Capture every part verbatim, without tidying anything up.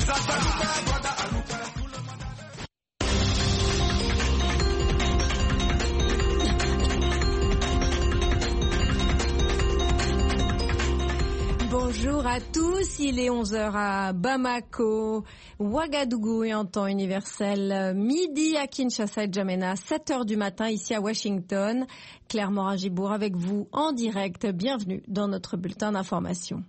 Bonjour à tous, il est onze heures à Bamako, Ouagadougou et en temps universel, midi à Kinshasa et Djamena, sept heures du matin ici à Washington. Claire Morin-Gibour avec vous en direct, bienvenue dans notre bulletin d'information.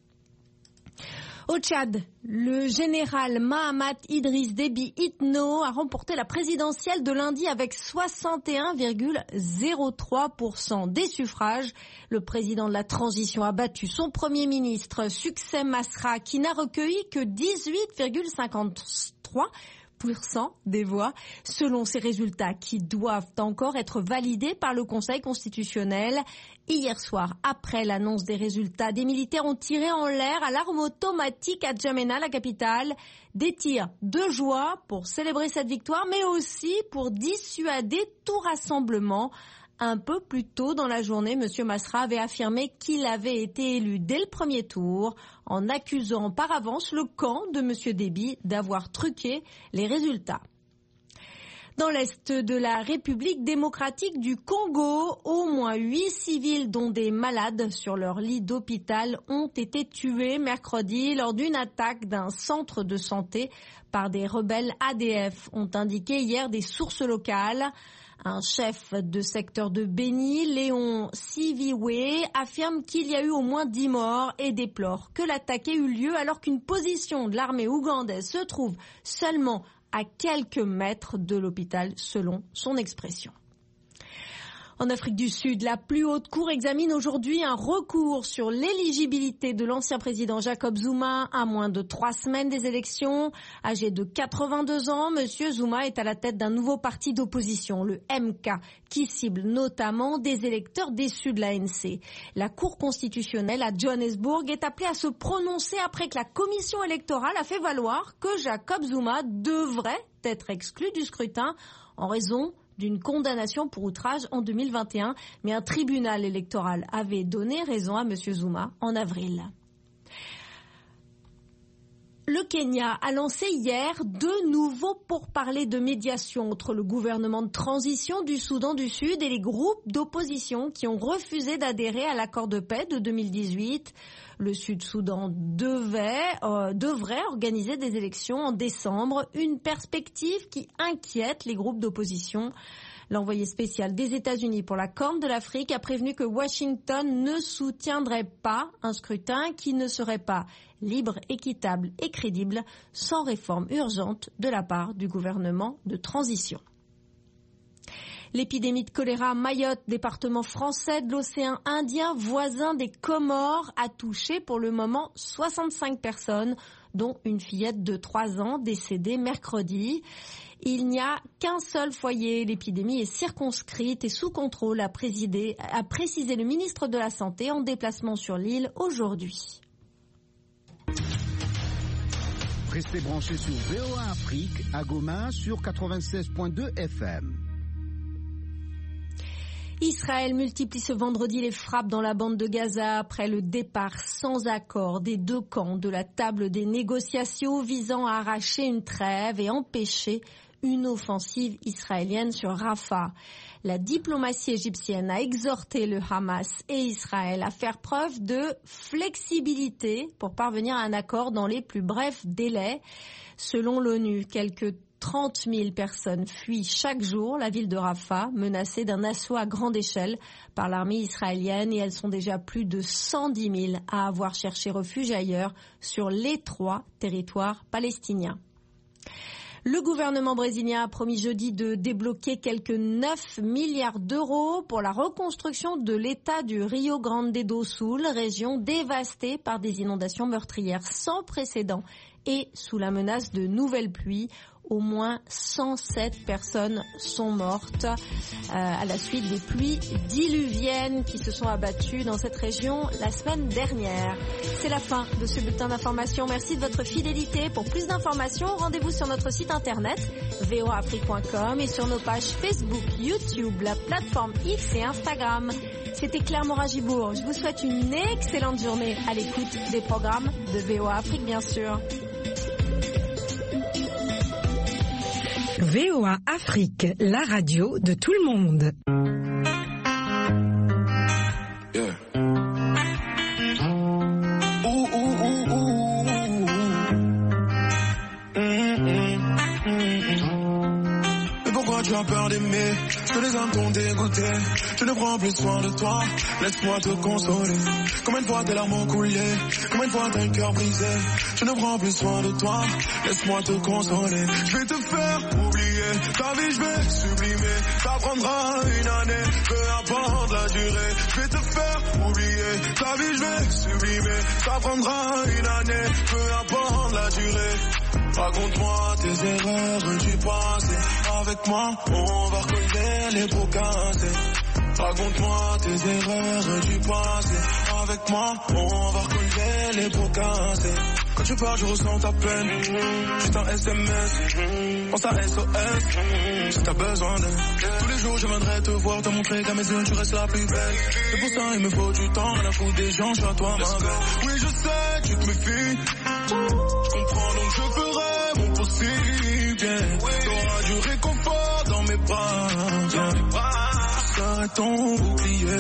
Au Tchad, le général Mahamat Idriss Déby Itno a remporté la présidentielle de lundi avec soixante et un virgule zéro trois pour cent des suffrages. Le président de la transition a battu son premier ministre, Succès Masra, qui n'a recueilli que dix-huit virgule cinquante-trois pour cent des voix, selon ces résultats qui doivent encore être validés par le Conseil constitutionnel. Hier soir, après l'annonce des résultats, des militaires ont tiré en l'air à l'arme automatique à Djamena, la capitale, des tirs de joie pour célébrer cette victoire, mais aussi pour dissuader tout rassemblement. Un peu plus tôt dans la journée, M. Masra avait affirmé qu'il avait été élu dès le premier tour, en accusant par avance le camp de M. Déby d'avoir truqué les résultats. Dans l'est de la République démocratique du Congo, au moins huit civils, dont des malades sur leur lit d'hôpital, ont été tués mercredi lors d'une attaque d'un centre de santé par des rebelles A D F, ont indiqué hier des sources locales. Un chef de secteur de Beni, Léon Siviwe, affirme qu'il y a eu au moins dix morts et déplore que l'attaque ait eu lieu alors qu'une position de l'armée ougandaise se trouve seulement à quelques mètres de l'hôpital, selon son expression. En Afrique du Sud, la plus haute cour examine aujourd'hui un recours sur l'éligibilité de l'ancien président Jacob Zuma à moins de trois semaines des élections. Âgé de quatre-vingt-deux ans, Monsieur Zuma est à la tête d'un nouveau parti d'opposition, le M K, qui cible notamment des électeurs déçus de l'A N C. La Cour constitutionnelle à Johannesburg est appelée à se prononcer après que la commission électorale a fait valoir que Jacob Zuma devrait être exclu du scrutin en raison d'une condamnation pour outrage en deux mille vingt et un, mais un tribunal électoral avait donné raison à M. Zuma en avril. Le Kenya a lancé hier deux nouveaux pourparlers de médiation entre le gouvernement de transition du Soudan du Sud et les groupes d'opposition qui ont refusé d'adhérer à l'accord de paix de deux mille dix-huit. Le Sud-Soudan devait, euh, devrait organiser des élections en décembre, une perspective qui inquiète les groupes d'opposition. L'envoyé spécial des États-Unis pour la Corne de l'Afrique a prévenu que Washington ne soutiendrait pas un scrutin qui ne serait pas libre, équitable et crédible sans réforme urgente de la part du gouvernement de transition. L'épidémie de choléra à Mayotte, département français de l'océan Indien, voisin des Comores, a touché pour le moment soixante-cinq personnes, dont une fillette de trois ans décédée mercredi. Il n'y a qu'un seul foyer. L'épidémie est circonscrite et sous contrôle, a, présidé, a précisé le ministre de la Santé en déplacement sur l'île aujourd'hui. Restez branchés sur V O A Afrique à Goma sur quatre-vingt-seize virgule deux F M. Israël multiplie ce vendredi les frappes dans la bande de Gaza après le départ sans accord des deux camps de la table des négociations visant à arracher une trêve et empêcher une offensive israélienne sur Rafah. La diplomatie égyptienne a exhorté le Hamas et Israël à faire preuve de flexibilité pour parvenir à un accord dans les plus brefs délais. Selon l'ONU, quelques trente mille personnes fuient chaque jour la ville de Rafah, menacée d'un assaut à grande échelle par l'armée israélienne, et elles sont déjà plus de cent dix mille à avoir cherché refuge ailleurs sur l'étroit territoire palestinien. Le gouvernement brésilien a promis jeudi de débloquer quelques neuf milliards d'euros pour la reconstruction de l'État du Rio Grande do Sul, région dévastée par des inondations meurtrières sans précédent et sous la menace de nouvelles pluies. Au moins cent sept personnes sont mortes euh, à la suite des pluies diluviennes qui se sont abattues dans cette région la semaine dernière. C'est la fin de ce bulletin d'information. Merci de votre fidélité. Pour plus d'informations, rendez-vous sur notre site internet v o a afrique point com et sur nos pages Facebook, YouTube, la plateforme X et Instagram. C'était Claire Morin-Gibour. Je vous souhaite une excellente journée à l'écoute des programmes de V O A Afrique, bien sûr. V O A Afrique, la radio de tout le monde. Yeah. Ooh, ooh, ooh, ooh. Mm-hmm. Mm-hmm. Mais pourquoi tu as peur d'aimer? Que les âmes t'ont dégoûté. Je ne prends plus soin de toi. Laisse-moi te consoler. Combien de fois tes larmes ont coulé? Combien de fois t'as un cœur brisé? Je ne prends plus soin de toi. Laisse-moi te consoler. Je vais te faire oublier ta vie, je vais sublimer. Ça prendra une année, peu importe la durée. Je vais te faire oublier ta vie, je vais sublimer. Ça prendra une année, peu importe la durée. Raconte-moi tes erreurs du passé. Avec moi, on va recoller les pots cassés. Raconte-moi tes erreurs du passé. Avec moi, on va recoller les pots cassés. Quand tu parles, je ressens ta peine. Juste un S M S, pense à S O S. Si t'as besoin d'aide, tous les jours je viendrai te voir, te montrer qu'à mes yeux tu restes la plus belle. C'est pour ça il me faut du temps, rien à foutre des gens, je suis à toi ma belle. Oui je sais, tu te méfies. Je comprends donc je ferai mon possible. Yeah. T'auras du réconfort dans mes bras. Yeah. Je serai ton bouclier.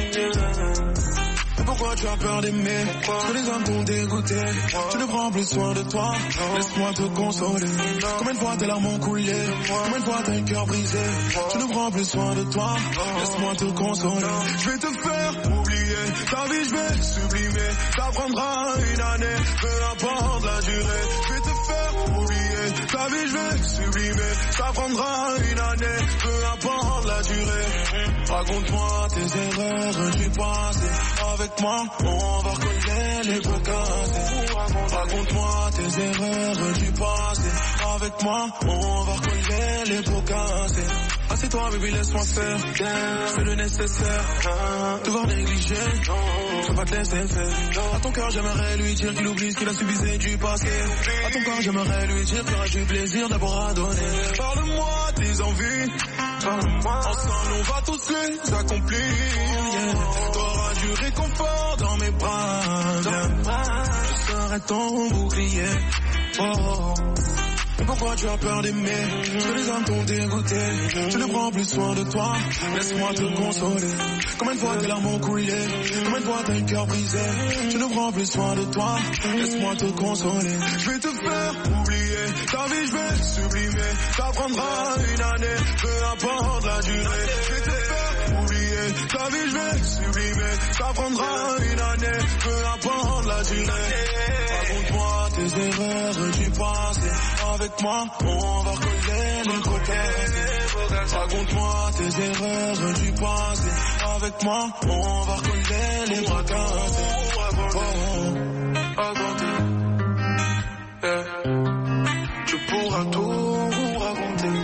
Pourquoi tu as peur d'aimer? Que les hommes t'ont dégoûté. Je ne prends plus soin de toi. Laisse-moi te consoler. Combien de fois tes larmes ont coulé? Combien de fois t'as un cœur brisé? Je ne prends plus soin de toi. Laisse-moi te consoler. Je vais te faire oublier ta vie, je vais sublimer. Ça prendra une année, peu importe la durée. Je vais te faire oublier ta vie, je vais sublimer. Ça prendra une année, peu importe la durée. Raconte-moi tes erreurs du passé. Avec moi, on va recoller les pots cassés. Raconte-moi tes erreurs du passé. Avec moi, on va recoller les pots cassés. Assieds-toi, baby, laisse-moi faire. Je fais le nécessaire. Devoir négliger, je peux pas te laisser faire. À ton cœur, j'aimerais lui dire qu'il oublie ce qu'il a subisé du passé. À ton cœur, j'aimerais lui dire qu'il aura du plaisir d'abord à donner. Parle-moi tes envies. Ensemble, on va tous les accomplir. Yeah. T'auras du réconfort dans mes bras. Yeah. Je serai ton bouclier. Oh, oh. Mais pourquoi tu as peur d'aimer? Que les hommes t'ont dégoûté. Je ne prends plus soin de toi. Laisse-moi te consoler. Combien de fois tes larmes ont coulé? Combien de fois t'as un cœur brisé? Je ne prends plus soin de toi. Laisse-moi te consoler. Je vais te faire oublier ta vie, je vais sublimer. Ça prendra une année, peu importe la durée. Je vais te faire oublier ta vie, je vais sublimer. Ça prendra une année, peu importe la durée. Raconte-moi tes erreurs du passé. Avec moi, on va recoller les pots cassés. Raconte-moi tes erreurs du passé. Avec moi, on va recoller les pots cassés. Oh, oh, raconter. Yeah. Tu pourras tout raconter.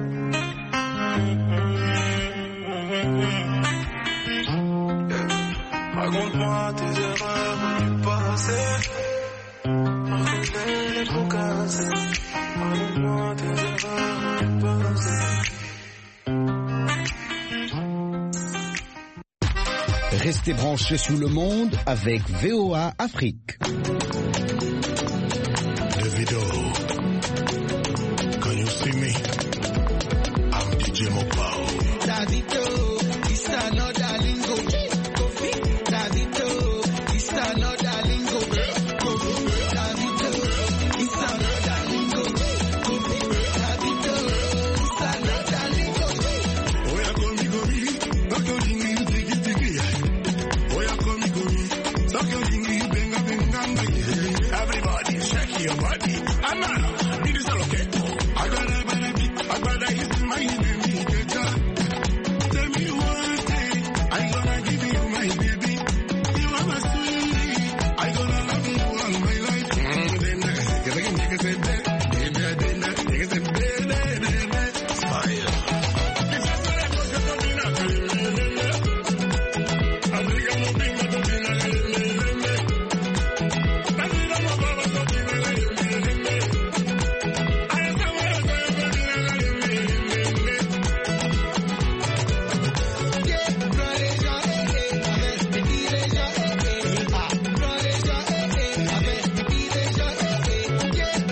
Yeah. Raconte-moi tes erreurs du passé. Recoller les pots cassés. Raconte-moi tes erreurs du passé. Restez branchés sur le monde avec V O A Afrique. Davido, can you see me? I'm D J Mopao. Davido, it's another lingo. Davido, it's another lingo. Davido, it's another lingo. Davido, it's another lingo. Oh yeah, come me, go me. Don't go dingy, diggy, diggy. Oh yeah, come me, go me. Don't go dingy, benga, benga. Everybody, shake your body. I'm not. It is all okay. I gotta, gotta, I gotta hit my baby. Tell me one thing. I gonna give you my baby. You are my sweetie. I gonna love you all my life. Mm, then I say, get again, get again,